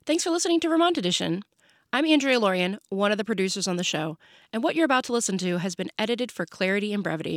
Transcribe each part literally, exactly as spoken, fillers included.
Thanks for listening to Vermont Edition. I'm Andrea Lorian, one of the producers on the show, and what you're about to listen to has been edited for clarity and brevity.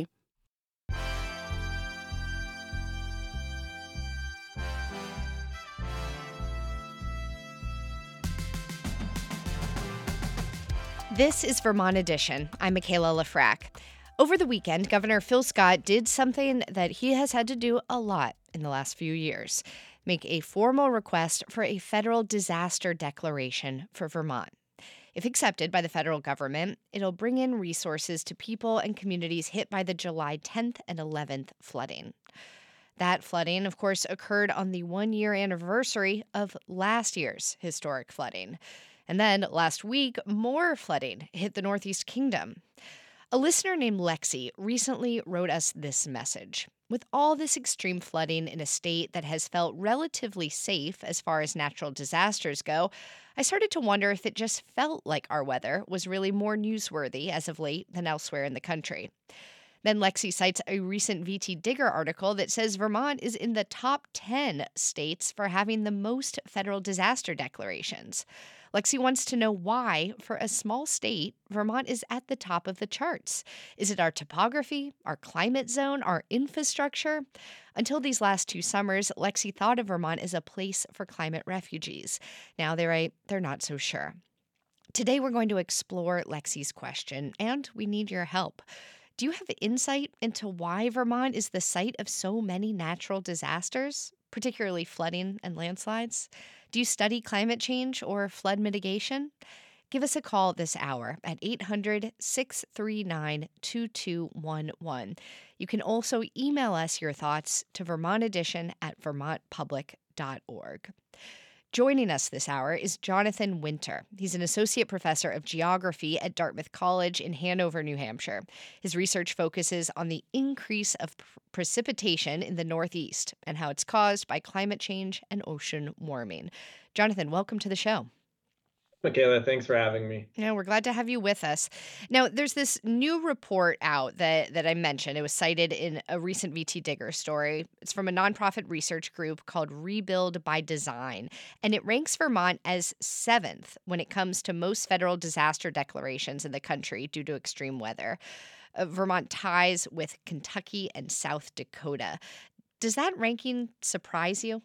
This is Vermont Edition. I'm Michaela Lafrac. Over the weekend, Governor Phil Scott did something that he has had to do a lot in the last few years: make a formal request for a federal disaster declaration for Vermont. If accepted by the federal government, it'll bring in resources to people and communities hit by the July tenth and eleventh flooding. That flooding, of course, occurred on the one-year anniversary of last year's historic flooding. And then last week, more flooding hit the Northeast Kingdom. A listener named Lexi recently wrote us this message. With all this extreme flooding in a state that has felt relatively safe as far as natural disasters go, I started to wonder if it just felt like our weather was really more newsworthy as of late than elsewhere in the country. Then Lexi cites a recent V T Digger article that says Vermont is in the top ten states for having the most federal disaster declarations. Lexi wants to know why, for a small state, Vermont is at the top of the charts. Is it our topography, our climate zone, our infrastructure? Until these last two summers, Lexi thought of Vermont as a place for climate refugees. Now they're a, they're not so sure. Today we're going to explore Lexi's question, and we need your help. Do you have insight into why Vermont is the site of so many natural disasters, particularly flooding and landslides? Do you study climate change or flood mitigation? Give us a call this hour at eight hundred, six three nine, two two one one. You can also email us your thoughts to vermontedition at vermont public dot org. Joining us this hour is Jonathan Winter. He's an associate professor of geography at Dartmouth College in Hanover, New Hampshire. His research focuses on the increase of pr- precipitation in the Northeast and how it's caused by climate change and ocean warming. Jonathan, welcome to the show. Michaela, thanks for having me. Yeah, we're glad to have you with us. Now, there's this new report out that, that I mentioned. It was cited in a recent V T Digger story. It's from a nonprofit research group called Rebuild by Design, and it ranks Vermont as seventh when it comes to most federal disaster declarations in the country due to extreme weather. Uh, Vermont ties with Kentucky and South Dakota. Does that ranking surprise you?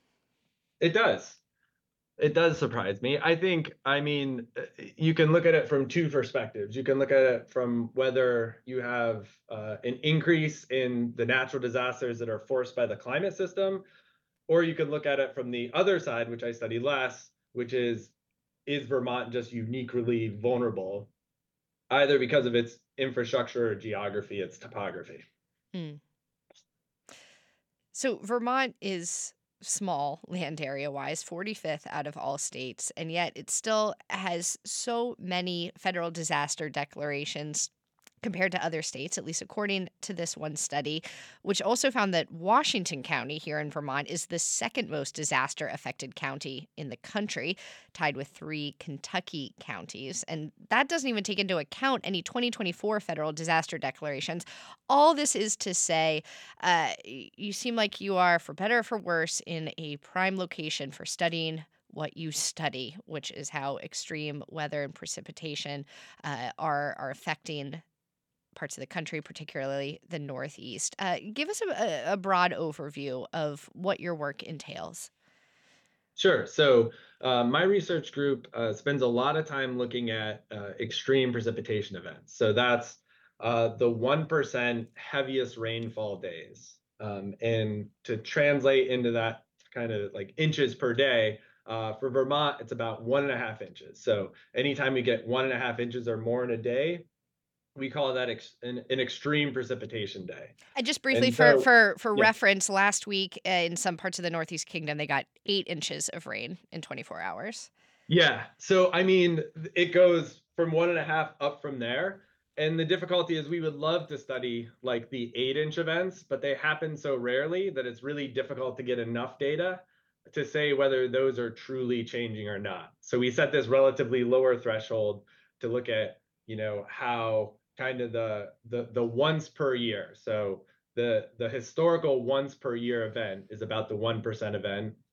It does. It does surprise me. I think, I mean, uh, you can look at it from two perspectives. You can look at it from whether you have uh, an increase in the natural disasters that are forced by the climate system, or you can look at it from the other side, which I study less, which is, is Vermont just uniquely vulnerable, either because of its infrastructure or geography, its topography? Hmm. So Vermont is small land area wise, forty-fifth out of all states, and yet it still has so many federal disaster declarations compared to other states, at least according to this one study, which also found that Washington County here in Vermont is the second most disaster affected county in the country, tied with three Kentucky counties. And that doesn't even take into account any twenty twenty-four federal disaster declarations. All this is to say, uh, you seem like you are, for better or for worse, in a prime location for studying what you study, which is how extreme weather and precipitation uh, are are affecting parts of the country, particularly the Northeast. Uh, give us a, a broad overview of what your work entails. Sure. So uh, my research group uh, spends a lot of time looking at uh, extreme precipitation events. So that's uh, the one percent heaviest rainfall days. Um, and to translate into that kind of like inches per day, uh, for Vermont, it's about one and a half inches. So anytime we get one and a half inches or more in a day, we call that ex- an, an extreme precipitation day. And just briefly And for so, for for yeah. reference, last week uh, in some parts of the Northeast Kingdom, they got eight inches of rain in twenty-four hours. Yeah. So, I mean, it goes from one and a half up from there. And the difficulty is we would love to study like the eight inch events, but they happen so rarely that it's really difficult to get enough data to say whether those are truly changing or not. So we set this relatively lower threshold to look at, you know, how kind of the the the once per year. So the the historical once per year event is about the one percent event,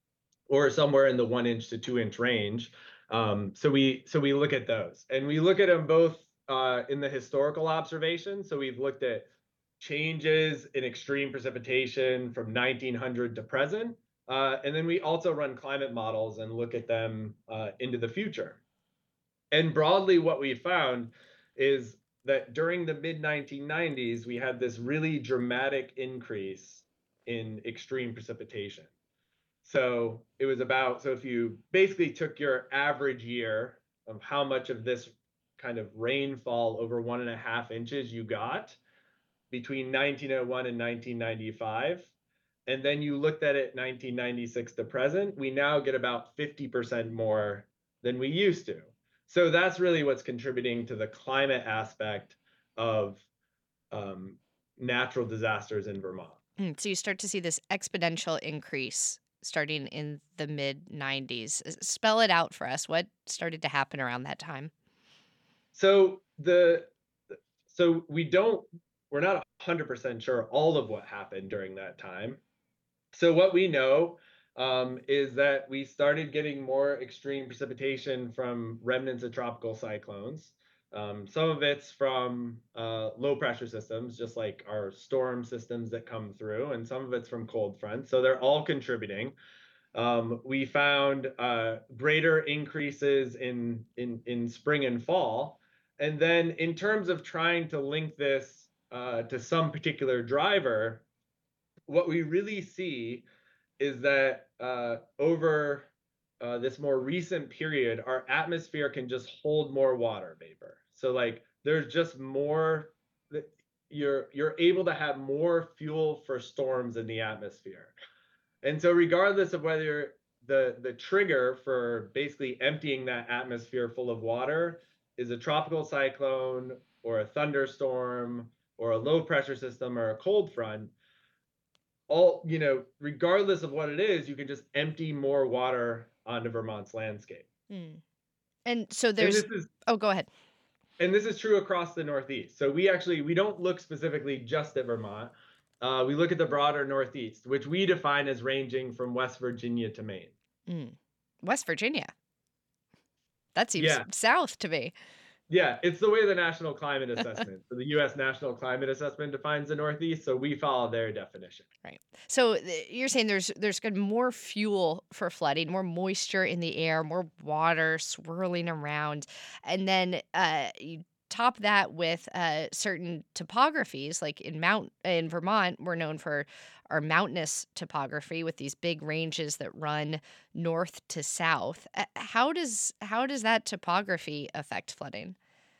or somewhere in the one inch to two inch range. Um, so we so we look at those, and we look at them both uh, in the historical observation. So we've looked at changes in extreme precipitation from nineteen hundred to present, uh, and then we also run climate models and look at them uh, into the future. And broadly, what we found is that during the mid nineteen nineties, we had this really dramatic increase in extreme precipitation. So it was about, so if you basically took your average year of how much of this kind of rainfall over one and a half inches you got between nineteen oh one and nineteen ninety-five, and then you looked at it nineteen ninety-six to present, we now get about fifty percent more than we used to. So that's really what's contributing to the climate aspect of um, natural disasters in Vermont. Mm, So you start to see this exponential increase starting in the mid nineties. S- Spell it out for us. What started to happen around that time? So the so we don't we're not one hundred percent sure all of what happened during that time. So what we know um, is that we started getting more extreme precipitation from remnants of tropical cyclones. Um, some of it's from uh, low pressure systems, just like our storm systems that come through, and some of it's from cold fronts. So they're all contributing. Um, we found uh, greater increases in, in in spring and fall. And then in terms of trying to link this uh, to some particular driver, what we really see is that uh, over uh, this more recent period, our atmosphere can just hold more water vapor. So like there's just more, you're you're able to have more fuel for storms in the atmosphere. And so regardless of whether the the trigger for basically emptying that atmosphere full of water is a tropical cyclone or a thunderstorm or a low pressure system or a cold front, all, you know, regardless of what it is, you can just empty more water onto Vermont's landscape. Mm. And so And there's, this is oh, go ahead. and this is true across the Northeast. So we actually we don't look specifically just at Vermont. Uh, we look at the broader Northeast, which we define as ranging from West Virginia to Maine. Mm. West Virginia. That seems Yeah, south to me. yeah, it's the way the National Climate Assessment, so the U S National Climate Assessment defines the Northeast, so we follow their definition. Right. So th- you're saying there's there's good more fuel for flooding, more moisture in the air, more water swirling around, and then uh, you top that with uh, certain topographies, like in Mount in Vermont, we're known for our mountainous topography with these big ranges that run north to south. Uh, How does how does that topography affect flooding?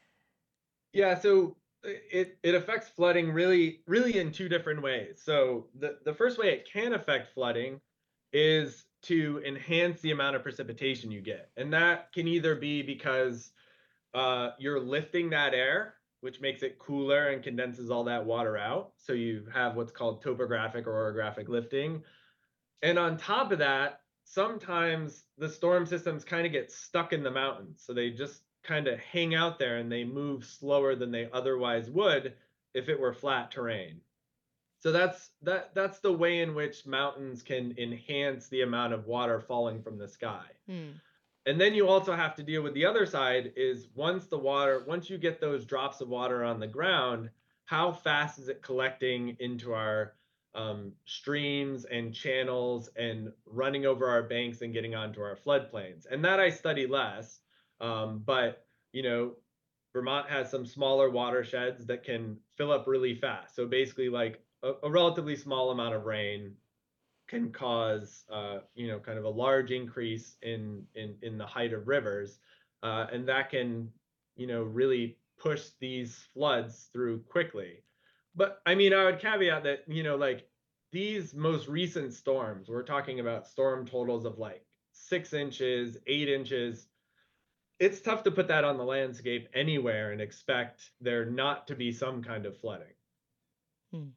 Yeah, so it it affects flooding really really in two different ways. So the the first way it can affect flooding is to enhance the amount of precipitation you get. And that can either be because uh, you're lifting that air, which makes it cooler and condenses all that water out. So you have what's called topographic or orographic lifting. And on top of that, sometimes the storm systems kind of get stuck in the mountains. So they just kind of hang out there and they move slower than they otherwise would if it were flat terrain. So that's that that's the way in which mountains can enhance the amount of water falling from the sky. Hmm. And then you also have to deal with the other side is once the water, once you get those drops of water on the ground, how fast is it collecting into our um, streams and channels and running over our banks and getting onto our floodplains? And that I study less. Um, but, you know, Vermont has some smaller watersheds that can fill up really fast. So basically, like a, a relatively small amount of rain can cause uh, you know kind of a large increase in in in the height of rivers, uh, and that can you know really push these floods through quickly. But I mean, I would caveat that you know like these most recent storms, we're talking about storm totals of like six inches, eight inches. It's tough to put that on the landscape anywhere and expect there not to be some kind of flooding. Hmm.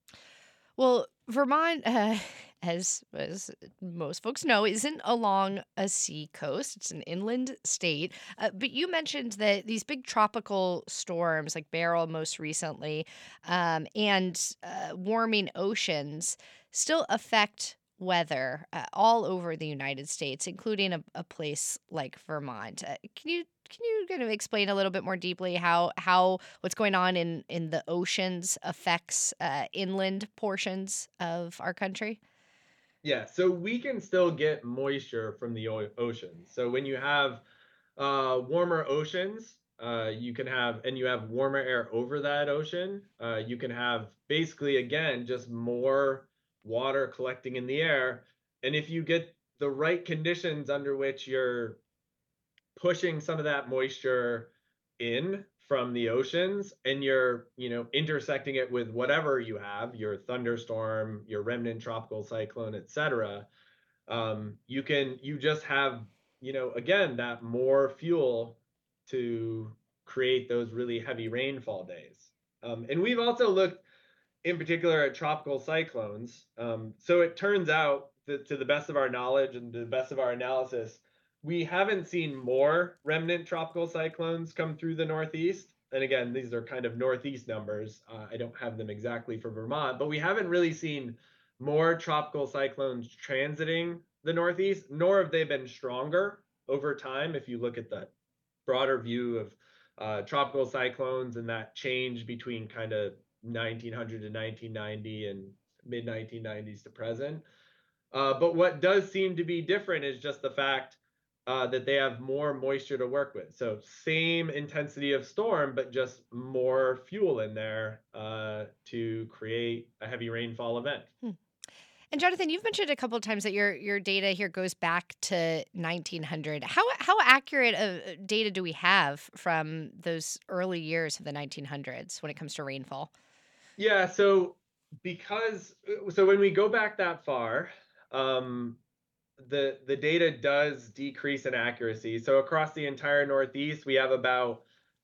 Well, Vermont, uh, as as most folks know, isn't along a sea coast. It's an inland state. Uh, but you mentioned that these big tropical storms, like Beryl most recently, um, and uh, warming oceans, still affect weather uh, all over the United States, including a, a place like Vermont. Uh, can you can you kind of explain a little bit more deeply how how what's going on in in the oceans affects uh, inland portions of our country? Yeah, so we can still get moisture from the o- ocean. So when you have uh, warmer oceans, uh, you can have, and you have warmer air over that ocean, uh, you can have basically, again, just more water collecting in the air. And if you get the right conditions under which you're pushing some of that moisture in from the oceans and you're, you know, intersecting it with whatever you have, your thunderstorm, your remnant tropical cyclone, et cetera, um, you can, you just have, you know, again, that more fuel to create those really heavy rainfall days. Um, and we've also looked in particular at tropical cyclones. Um, so it turns out that to the best of our knowledge and to the best of our analysis, we haven't seen more remnant tropical cyclones come through the Northeast. And again, these are kind of Northeast numbers. Uh, I don't have them exactly for Vermont, but we haven't really seen more tropical cyclones transiting the Northeast, nor have they been stronger over time. If you look at the broader view of uh, tropical cyclones and that change between kind of nineteen hundred to nineteen ninety and mid nineteen nineties to present. Uh, but what does seem to be different is just the fact uh, that they have more moisture to work with. So same intensity of storm, but just more fuel in there uh, to create a heavy rainfall event. Hmm. And Jonathan, you've mentioned a couple of times that your your data here goes back to nineteen hundred. How how accurate of data do we have from those early years of the nineteen hundreds when it comes to rainfall? Yeah, so because so when we go back that far, um, the the data does decrease in accuracy. So across the entire Northeast, we have about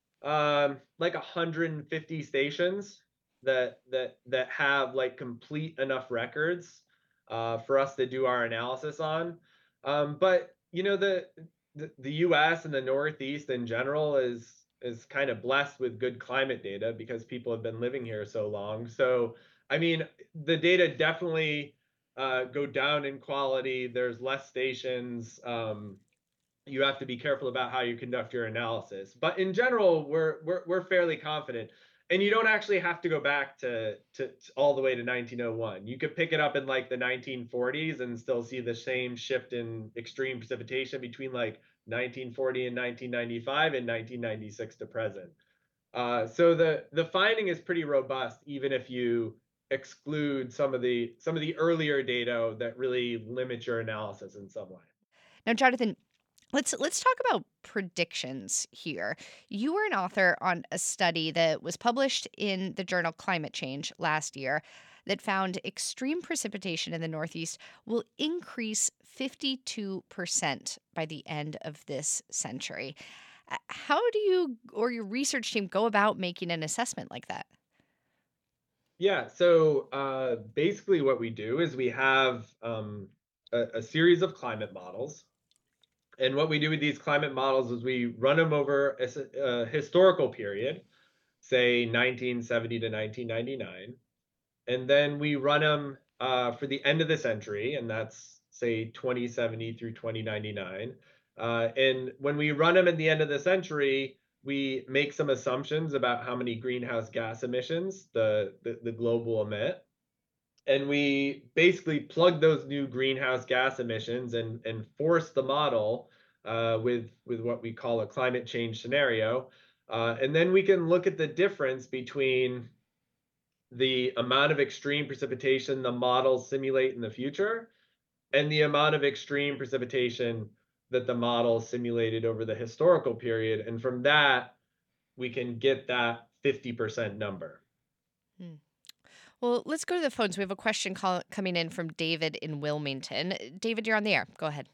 um, like one hundred fifty stations that that that have like complete enough records uh, for us to do our analysis on. Um, but you know the, the the U S and the Northeast in general is is kind of blessed with good climate data because people have been living here so long. So I mean, the data definitely uh, go down in quality. There's less stations. Um, you have to be careful about how you conduct your analysis. But in general, we're we're we're fairly confident. And you don't actually have to go back to, to, to all the way to nineteen oh one. You could pick it up in like the nineteen forties and still see the same shift in extreme precipitation between like nineteen forty and nineteen ninety-five and nineteen ninety-six to present. Uh, so the the finding is pretty robust, even if you exclude some of the some of the earlier data that really limit your analysis in some way. Now, Jonathan, let's let's talk about predictions here. You were an author on a study that was published in the journal Climate Change last year that found extreme precipitation in the Northeast will increase fifty-two percent by the end of this century. Uh, How do you or your research team go about making an assessment like that? Yeah, so uh, basically what we do is we have um, a, a series of climate models. And what we do with these climate models is we run them over a, s- a historical period, say nineteen seventy to nineteen ninety-nine. And then we run them uh, for the end of the century, and that's say twenty seventy through twenty ninety-nine. Uh, and when we run them at the end of the century, we make some assumptions about how many greenhouse gas emissions the, the, the globe will emit. And we basically plug those new greenhouse gas emissions and, and force the model uh, with, with what we call a climate change scenario. Uh, and then we can look at the difference between the amount of extreme precipitation the models simulate in the future and the amount of extreme precipitation that the models simulated over the historical period. And from that, we can get that fifty percent number. Hmm. Well, let's go to the phones. We have a question call coming in from David in Wilmington. David, you're on the air. Go ahead.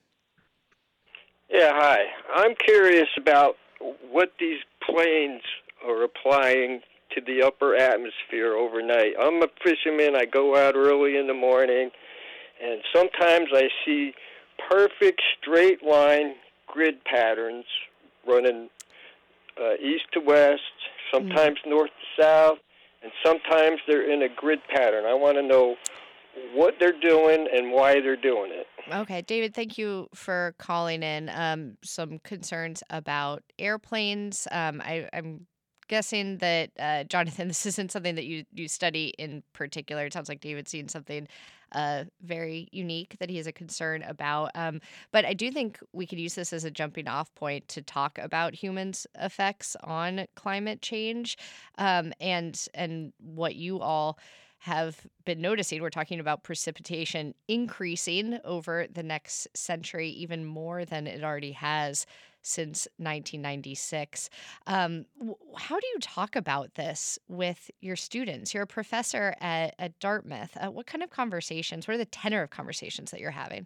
Yeah, hi. I'm curious about what these planes are applying to the upper atmosphere overnight. I'm a fisherman. I go out early in the morning, and sometimes I see perfect straight line grid patterns running uh, east to west, sometimes north to south, and sometimes they're in a grid pattern. I want to know what they're doing and why they're doing it. Okay, David, thank you for calling in. Um, some concerns about airplanes. Um, I, I'm guessing that, uh, Jonathan, this isn't something that you, you study in particular. It sounds like David's seen something uh, very unique that he has a concern about. Um, but I do think we could use this as a jumping off point to talk about humans' effects on climate change, um, and and what you all have been noticing. We're talking about precipitation increasing over the next century, even more than it already has since nineteen ninety-six. Um, w- how do you talk about this with your students? You're a professor at, at Dartmouth. Uh, what kind of conversations, what are the tenor of conversations that you're having?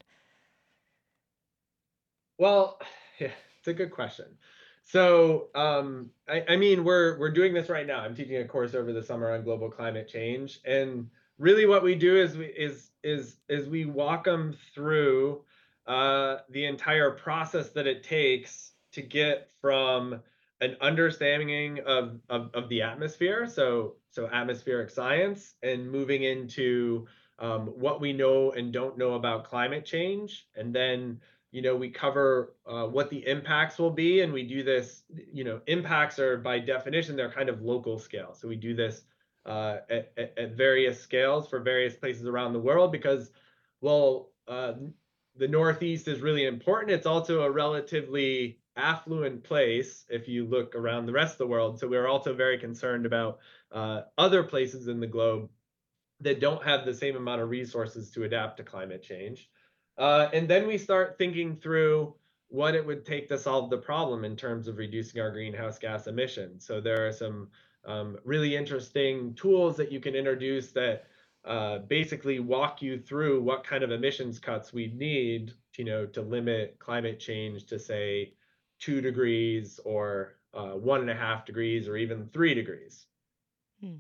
Well, yeah, it's a good question. So, um, I, I mean, we're we're doing this right now. I'm teaching a course over the summer on global climate change, and really, what we do is we is is is we walk them through uh, the entire process that it takes to get from an understanding of, of of the atmosphere, so so atmospheric science, and moving into um, what we know and don't know about climate change, and then you know we cover uh, what the impacts will be, and we do this. You know impacts are by definition they're kind of local scale, so we do this uh, at, at, at various scales for various places around the world because, well, uh, the Northeast is really important. It's also a relatively affluent place if you look around the rest of the world, so we're also very concerned about uh, other places in the globe that don't have the same amount of resources to adapt to climate change. Uh, and then we start thinking through what it would take to solve the problem in terms of reducing our greenhouse gas emissions. So there are some um, really interesting tools that you can introduce that uh, basically walk you through what kind of emissions cuts we need, you know, to limit climate change to say two degrees or uh, one and a half degrees or even three degrees. Hmm.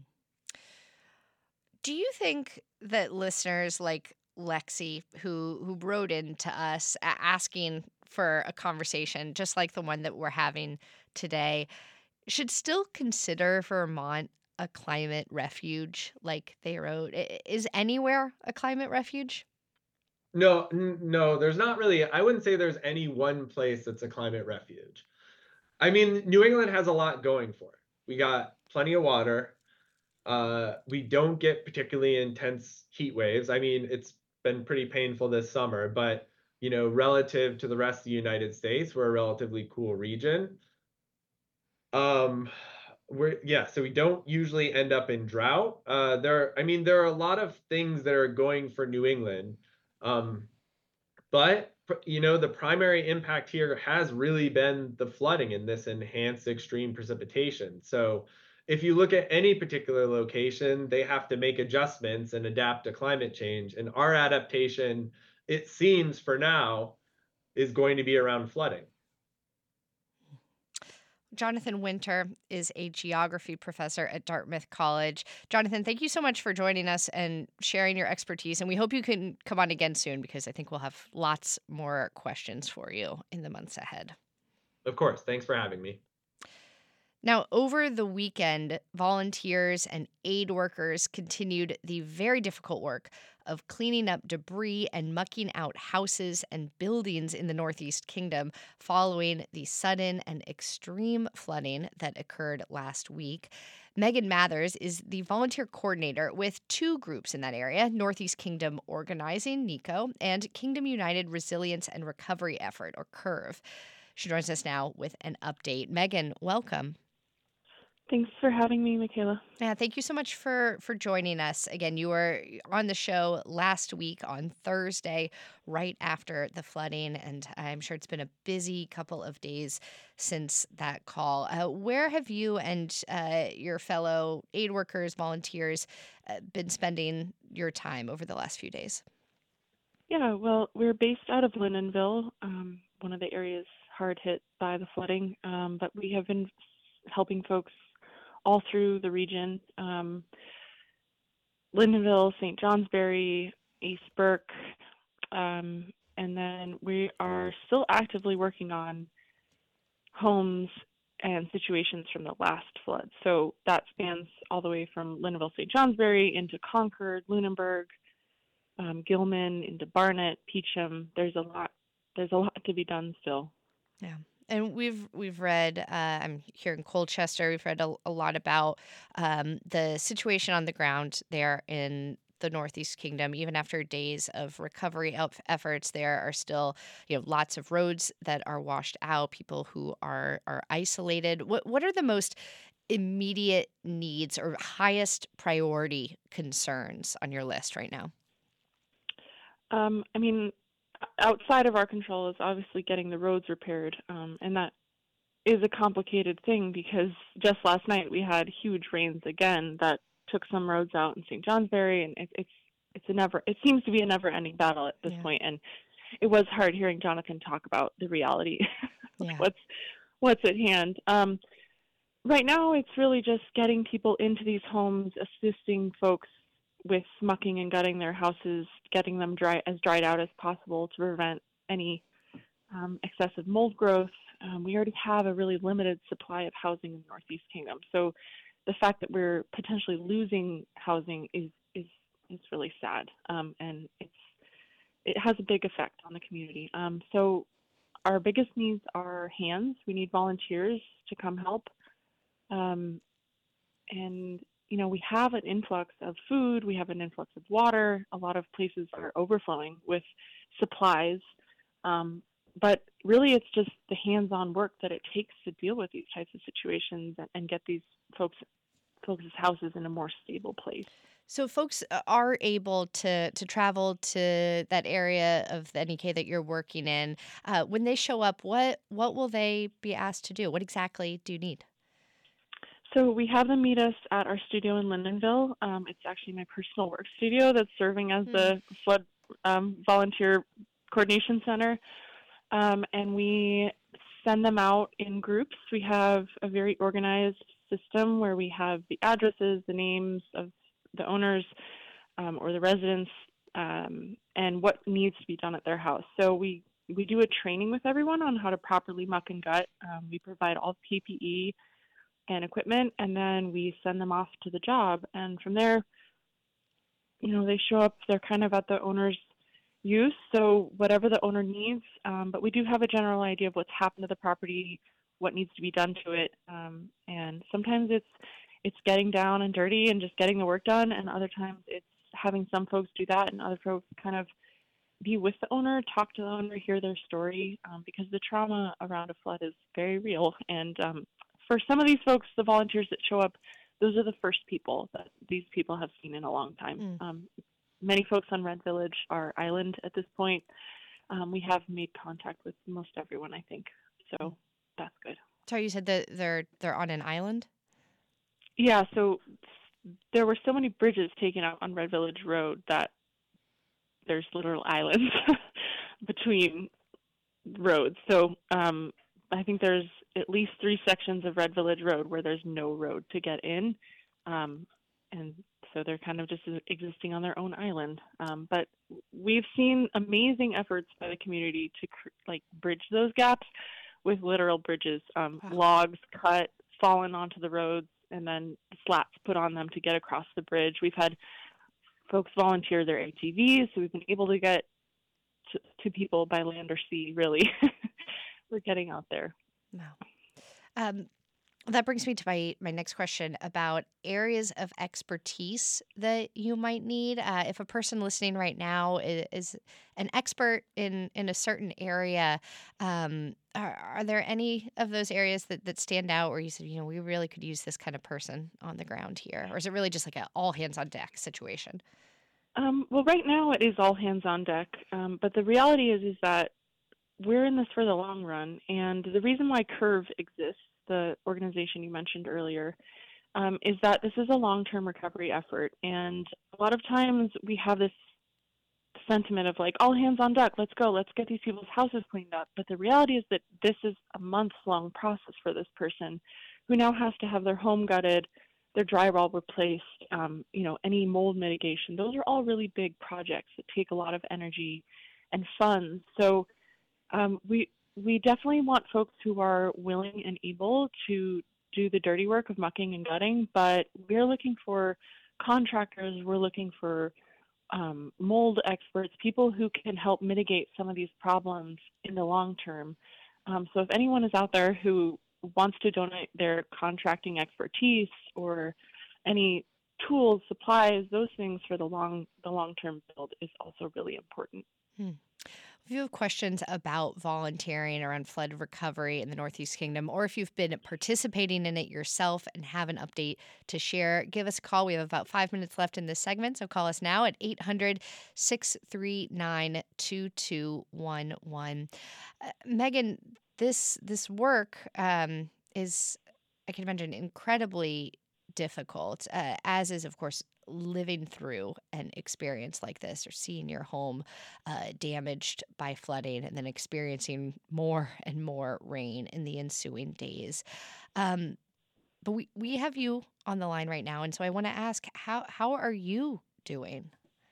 Do you think that listeners like Lexi, who who wrote in to us a- asking for a conversation just like the one that we're having today, should still consider Vermont a climate refuge, like they wrote? I- Is anywhere a climate refuge? No, n- no, there's not really. I wouldn't say there's any one place that's a climate refuge. I mean, New England has a lot going for it. We got plenty of water. Uh, we don't get particularly intense heat waves. I mean, it's been pretty painful this summer, but you know, relative to the rest of the United States, we're a relatively cool region. Um, we're yeah, so we don't usually end up in drought. Uh, there, I mean, there are a lot of things that are going for New England. Um, But you know, the primary impact here has really been the flooding and this enhanced extreme precipitation. So if you look at any particular location, they have to make adjustments and adapt to climate change. And our adaptation, it seems for now, is going to be around flooding. Jonathan Winter is a geography professor at Dartmouth College. Jonathan, thank you so much for joining us and sharing your expertise. And we hope you can come on again soon because I think we'll have lots more questions for you in the months ahead. Of course. Thanks for having me. Now, over the weekend, volunteers and aid workers continued the very difficult work of cleaning up debris and mucking out houses and buildings in the Northeast Kingdom following the sudden and extreme flooding that occurred last week. Megan Mathers is the volunteer coordinator with two groups in that area, Northeast Kingdom Organizing, NECO, and Kingdom United Resilience and Recovery Effort, or CURV. She joins us now with an update. Megan, welcome. Thanks for having me, Michaela. Yeah, thank you so much for for joining us. Again, you were on the show last week on Thursday, right after the flooding, and I'm sure it's been a busy couple of days since that call. Uh, where have you and uh, your fellow aid workers, volunteers, uh, been spending your time over the last few days? Yeah, well, we're based out of Lyndonville, um, one of the areas hard hit by the flooding, um, but we have been helping folks all through the region, um, Lyndonville, Saint Johnsbury, East Burke, um, and then we are still actively working on homes and situations from the last flood. So that spans all the way from Lyndonville, Saint Johnsbury into Concord, Lunenburg, um, Gilman into Barnett, Peacham. There's a lot. There's a lot to be done still. Yeah. And we've we've read. Uh, I'm here in Colchester. We've read a, a lot about um, the situation on the ground there in the Northeast Kingdom. Even after days of recovery of efforts, there are still, you know, lots of roads that are washed out. People who are are isolated. What what are the most immediate needs or highest priority concerns on your list right now? Um, I mean, outside of our control is obviously getting the roads repaired, um, and that is a complicated thing because just last night we had huge rains again that took some roads out in Saint Johnsbury, and it, it's it's a never it seems to be a never-ending battle at this Yeah. point. And it was hard hearing Jonathan talk about the reality of Yeah. what's what's at hand. Um, right now, it's really just getting people into these homes, assisting folks with mucking and gutting their houses, getting them dry as dried out as possible to prevent any um, excessive mold growth. Um, we already have a really limited supply of housing in the Northeast Kingdom, so the fact that we're potentially losing housing is is is really sad, um, and it's it has a big effect on the community. Um, so our biggest needs are hands. We need volunteers to come help, um, and you know, we have an influx of food, we have an influx of water. A lot of places are overflowing with supplies. Um, but really, it's just the hands-on work that it takes to deal with these types of situations and, and get these folks folks' houses in a more stable place. So folks uh, are able to to travel to that area of the N E K that you're working in. Uh, when they show up, what what will they be asked to do? What exactly do you need? So we have them meet us at our studio in Lindenville. Um, it's actually my personal work studio that's serving as Hmm. the flood um, volunteer coordination center. Um, and we send them out in groups. We have a very organized system where we have the addresses, the names of the owners um, or the residents, um, and what needs to be done at their house. So we, we do a training with everyone on how to properly muck and gut. Um, we provide all P P E and equipment, and then we send them off to the job. And from there, you know, they show up, they're kind of at the owner's use, so whatever the owner needs, um, but we do have a general idea of what's happened to the property, what needs to be done to it, um, and sometimes it's it's getting down and dirty and just getting the work done, and other times it's having some folks do that and other folks kind of be with the owner, talk to the owner, hear their story, um, because the trauma around a flood is very real. And um, for some of these folks, the volunteers that show up, those are the first people that these people have seen in a long time. Mm. Um, many folks on Red Village are island at this point. Um, we have made contact with most everyone, I think, so that's good. Sorry, you said that they're they're on an island? Yeah, so there were so many bridges taken out on Red Village Road that there's literal islands between roads. So um, I think there's at least three sections of Red Village Road where there's no road to get in. Um, and so they're kind of just existing on their own island. Um, but we've seen amazing efforts by the community to cr- like bridge those gaps with literal bridges, um, Wow. logs cut, fallen onto the roads, and then slats put on them to get across the bridge. We've had folks volunteer their A T Vs, so we've been able to get to, to people by land or sea, really. We're getting out there. Wow. Um, that brings me to my, my next question about areas of expertise that you might need. Uh, if a person listening right now is, is an expert in, in a certain area, um, are, are there any of those areas that, that stand out where you said, you know, we really could use this kind of person on the ground here? Or is it really just like an all hands on deck situation? Um, well, right now it is all hands on deck, um, but the reality is is that we're in this for the long run, and the reason why Curve exists, the organization you mentioned earlier, um, is that this is a long-term recovery effort, and a lot of times we have this sentiment of like, all hands on deck, let's go, let's get these people's houses cleaned up, but the reality is that this is a months-long process for this person who now has to have their home gutted, their drywall replaced, um, you know, any mold mitigation. Those are all really big projects that take a lot of energy and funds. So um, we we definitely want folks who are willing and able to do the dirty work of mucking and gutting, but we're looking for contractors, we're looking for um, mold experts, people who can help mitigate some of these problems in the long term. Um, so if anyone is out there who wants to donate their contracting expertise or any tools, supplies, those things for the long the long-term build is also really important. Hmm. If you have questions about volunteering around flood recovery in the Northeast Kingdom, or if you've been participating in it yourself and have an update to share, give us a call. We have about five minutes left in this segment, so call us now at eight hundred, six three nine, two two one one. Uh, Megan, this this work um, is, I can imagine, incredibly difficult, uh, as is, of course, living through an experience like this or seeing your home uh, damaged by flooding and then experiencing more and more rain in the ensuing days. Um, but we, we have you on the line right now. And so I want to ask, how, how are you doing?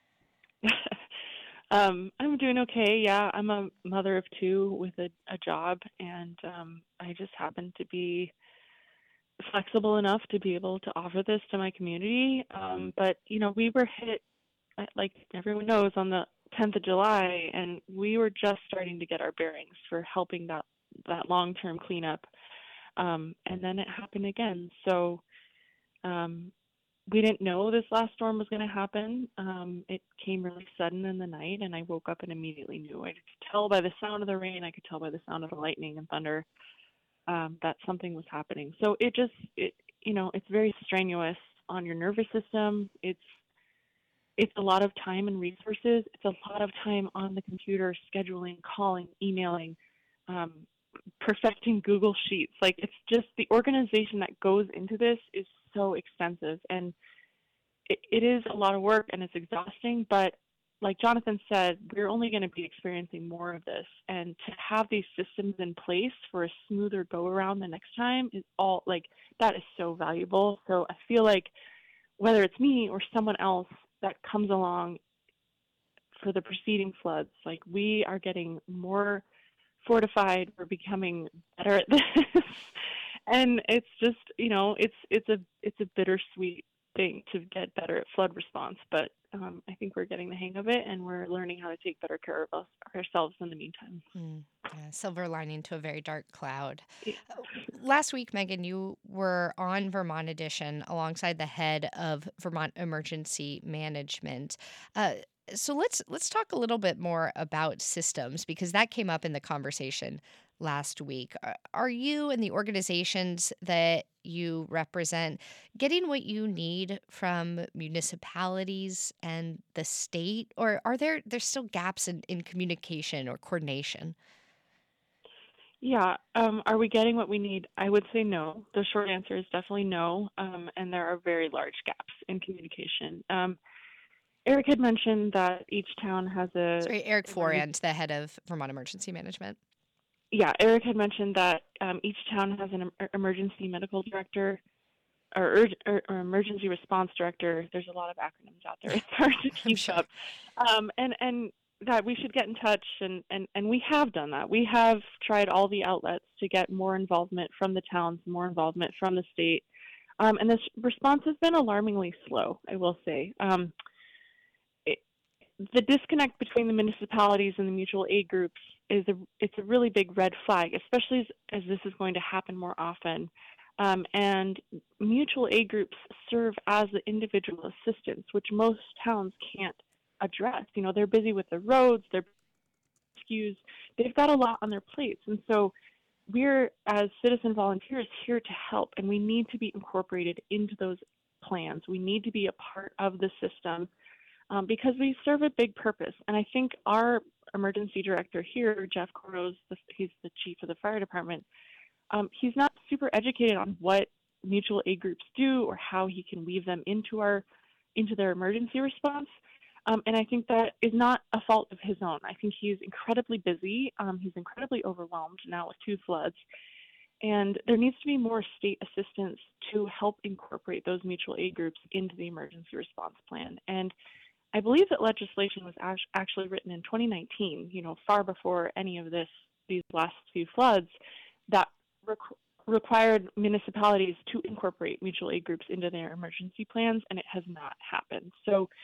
um, I'm doing okay. Yeah, I'm a mother of two with a, a job, and um, I just happen to be flexible enough to be able to offer this to my community. Um, but, you know, we were hit, like everyone knows, on the tenth of July, and we were just starting to get our bearings for helping that, that long-term cleanup. Um, and then it happened again. So um, we didn't know this last storm was going to happen. Um, it came really sudden in the night, and I woke up and immediately knew. I could tell by the sound of the rain. I could tell by the sound of the lightning and thunder Um, that something was happening. So it just, it, you know, it's very strenuous on your nervous system. It's, it's a lot of time and resources. It's a lot of time on the computer, scheduling, calling, emailing, um, perfecting Google Sheets. Like, it's just the organization that goes into this is so extensive, and it, it is a lot of work and it's exhausting, but like Jonathan said, we're only going to be experiencing more of this, and to have these systems in place for a smoother go around the next time is all, like, that is so valuable. So I feel like whether it's me or someone else that comes along for the preceding floods, like, we are getting more fortified, we're becoming better at this. And it's just, you know, it's it's a it's a bittersweet thing to get better at flood response, but um, I think we're getting the hang of it, and we're learning how to take better care of us ourselves in the meantime. Mm, yeah, silver lining to a very dark cloud. Yeah. Uh, Last week, Megan, you were on Vermont Edition alongside the head of Vermont Emergency Management. Uh, so let's let's talk a little bit more about systems, because that came up in the conversation last week. Are- Are you and the organizations that you represent getting what you need from municipalities and the state, or are there there's still gaps in, in communication or coordination? Yeah. Um, are we getting what we need? I would say no. The short answer is definitely no. Um, and there are very large gaps in communication. Um, Eric had mentioned that each town has a. Sorry, Eric emergency- Forand, the head of Vermont Emergency Management. Yeah, Eric had mentioned that um, each town has an em- emergency medical director or, urg- or, or emergency response director. There's a lot of acronyms out there. It's hard to keep sure. up. Um, and, and that we should get in touch, and, and, and we have done that. We have tried all the outlets to get more involvement from the towns, more involvement from the state. Um, and this response has been alarmingly slow, I will say. Um, it, the disconnect between the municipalities and the mutual aid groups is a, it's a really big red flag, especially as, as this is going to happen more often. Um, and mutual aid groups serve as the individual assistance, which most towns can't address. You know, they're busy with the roads, they're rescues, they've got a lot on their plates. And so we're, as citizen volunteers, here to help, and we need to be incorporated into those plans. We need to be a part of the system um, because we serve a big purpose. And I think our emergency director here, Jeff Corros, the, he's the chief of the fire department, um, he's not super educated on what mutual aid groups do or how he can weave them into our into their emergency response. Um, and I think that is not a fault of his own. I think he's incredibly busy. Um, he's incredibly overwhelmed now with two floods. And there needs to be more state assistance to help incorporate those mutual aid groups into the emergency response plan. And I believe that legislation was actually written in twenty nineteen, you know, far before any of this, these last few floods, that requ- required municipalities to incorporate mutual aid groups into their emergency plans, and it has not happened. So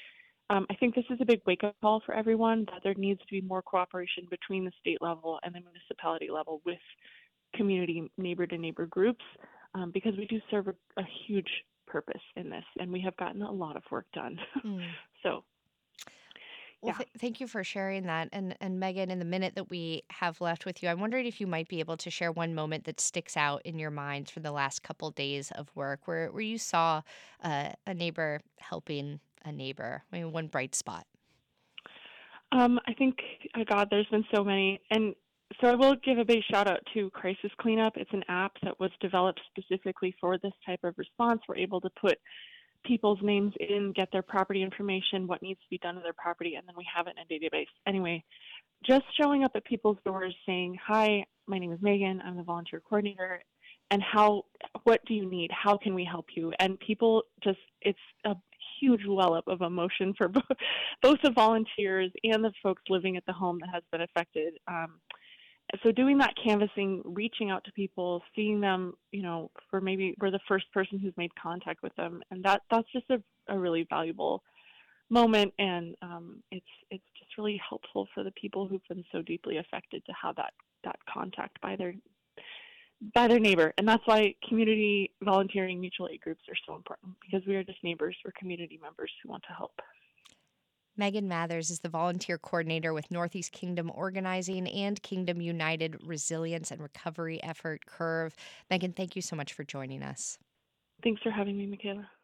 Um, I think this is a big wake-up call for everyone that there needs to be more cooperation between the state level and the municipality level with community neighbor-to-neighbor groups, um, because we do serve a, a huge purpose in this, and we have gotten a lot of work done. Mm. So, Well, yeah. th- thank you for sharing that. And and Megan, in the minute that we have left with you, I'm wondering if you might be able to share one moment that sticks out in your mind from the last couple days of work, where where you saw uh, a neighbor helping a neighbor. I mean, one bright spot. Um, I think, oh God, there's been so many. And so I will give a big shout out to Crisis Cleanup. It's an app that was developed specifically for this type of response. We're able to put people's names in, get their property information, what needs to be done to their property, and then we have it in a database. Anyway, just showing up at people's doors saying, hi, my name is Megan, I'm the volunteer coordinator, and how, what do you need? How can we help you? And people just, it's a huge well up of emotion for both, both the volunteers and the folks living at the home that has been affected. Um, so doing that canvassing, reaching out to people, seeing them, you know, for maybe we're the first person who's made contact with them, and that that's just a, a really valuable moment, and um, it's it's just really helpful for the people who've been so deeply affected to have that that contact by their by their neighbor. And that's why community volunteering mutual aid groups are so important, because we are just neighbors, we're community members who want to help. Megan Mathers is the volunteer coordinator with Northeast Kingdom Organizing and Kingdom United Resilience and Recovery Effort, CURV. Megan, thank you so much for joining us. Thanks for having me, Michaela.